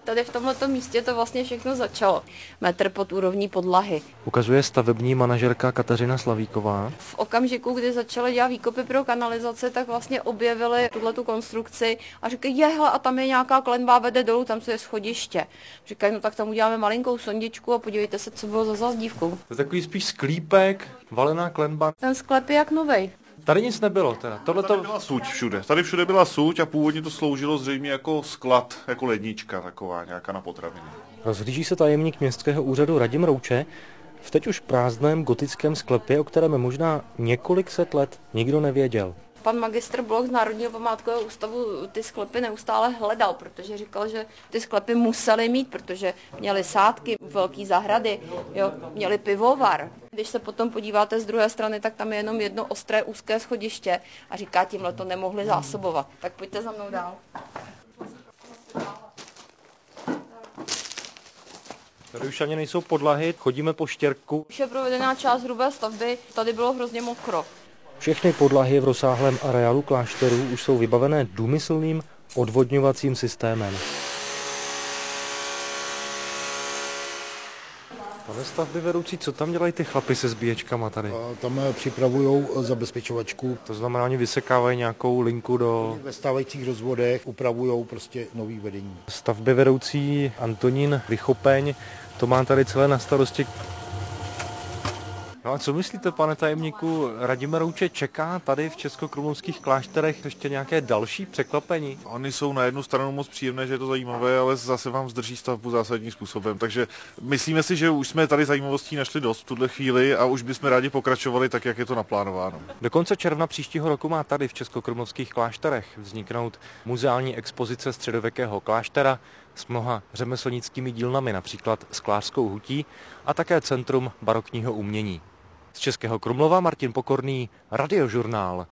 Tady v tomto místě to vlastně všechno začalo. Metr pod úrovní podlahy. Ukazuje stavební manažerka Kateřina Slavíková. V okamžiku, kdy začaly dělat výkopy pro kanalizaci, tak vlastně objevili tuhletu konstrukci a říkají, hele, a tam je nějaká klenba, vede dolů, tam je schodiště. Říkají, no tak tam uděláme malinkou sondičku a podívejte se, co bylo za zazdívkou. To je takový spíš sklípek, valená klenba. Ten sklep je jak novej. Tady nic nebylo teda. Tady byla suť všude. Tady všude byla suť a původně to sloužilo zřejmě jako sklad, jako lednička taková nějaká na potraviny. Rozhlíží se tajemník městského úřadu Radim Rouče v teď už prázdném gotickém sklepě, o kterém možná několik set let nikdo nevěděl. Pan magistr Bloch z Národního památkového ústavu ty sklepy neustále hledal, protože říkal, že ty sklepy museli mít, protože měli sádky, velký zahrady, jo, měli pivovar. Když se potom podíváte z druhé strany, tak tam je jenom jedno ostré úzké schodiště a říká, tímhle to nemohli zásobovat. Tak pojďte za mnou dál. Tady už ani nejsou podlahy, chodíme po štěrku. Už je provedená část hrubé stavby, tady bylo hrozně mokro. Všechny podlahy v rozsáhlém areálu klášterů už jsou vybavené důmyslným odvodňovacím systémem. Pane stavby vedoucí, co tam dělají ty chlapi se zbíječkama tady? Tam připravují zabezpečovačku. To znamená, oni vysekávají nějakou linku do... Ve stávajících rozvodech upravují prostě nový vedení. Stavby vedoucí Antonín Vychopeň, to má tady celé na starosti. No a co myslíte, pane tajemníku, Radim Rouče, čeká tady v českokrumlovských klášterech ještě nějaké další překvapení? Oni jsou na jednu stranu moc příjemné, že je to zajímavé, ale zase vám zdrží stavbu zásadním způsobem. Takže myslíme si, že už jsme tady zajímavostí našli dost v tuhle chvíli a už bychom rádi pokračovali tak, jak je to naplánováno. Do konce června příštího roku má tady v českokrumlovských klášterech vzniknout muzeální expozice středověkého kláštera s mnoha řemeslnickými dílnami, například sklářskou hutí a také Centrum barokního umění. Z Českého Krumlova Martin Pokorný, Radiožurnál.